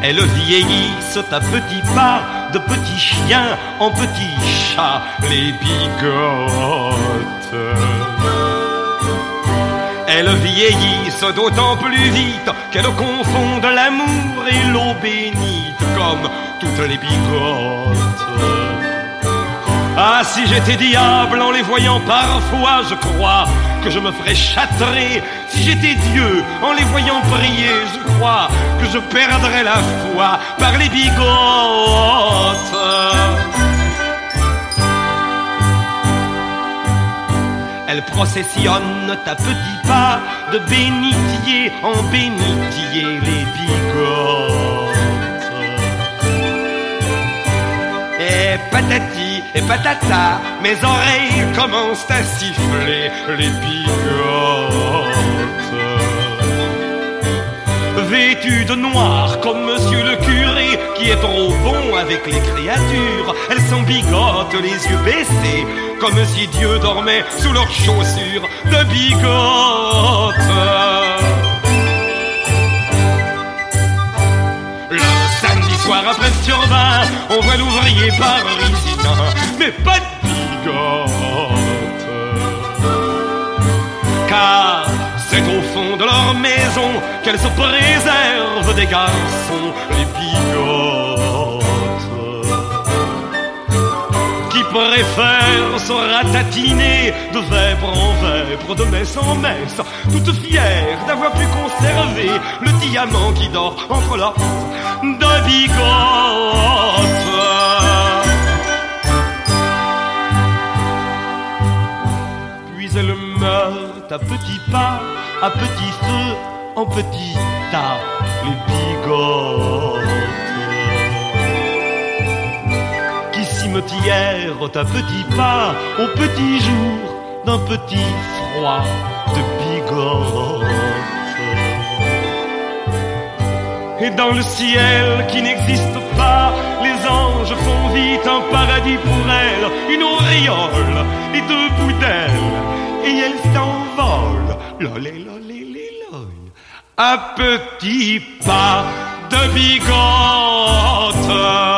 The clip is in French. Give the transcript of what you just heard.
Elles vieillissent à petits pas, de petits chiens en petits chats, les bigotes. Elles vieillissent d'autant plus vite qu'elles confondent l'amour et l'eau bénite, comme toutes les bigotes. Ah, si j'étais diable en les voyant parfois, je crois que je me ferais châtrer. Si j'étais Dieu en les voyant prier, je crois que je perdrais la foi par les bigotes. Elles processionnent à petits pas, de bénitier en bénitier, les bigotes. Et patati et patata, mes oreilles commencent à siffler, les bigotes. Vêtues de noir comme monsieur le curé, qui est trop bon avec les créatures, elles s'embigotent les yeux baissés, comme si Dieu dormait sous leurs chaussures de bigotes. Le samedi soir après le turbin, on voit l'ouvrier parisien, mais pas de bigote. Car c'est au fond de leur maison qu'elles se préservent des garçons, les bigotes, qui préfèrent se ratatiner de vêpres en vêpres, de messe en messe, toutes fières d'avoir pu conserver le diamant qui dort entre leurs de bigotes. Puis elles meurent à petits pas, à petit feu, en petit tas, les bigotes, qui cimetièrent à petits pas, au petit jour d'un petit froid de bigotes. Et dans le ciel qui n'existe pas, les anges font vite un paradis pour elles, une auréole et debout d'elles, et elles s'envolent, lolé, lolé, lolé, à petits pas de bigote.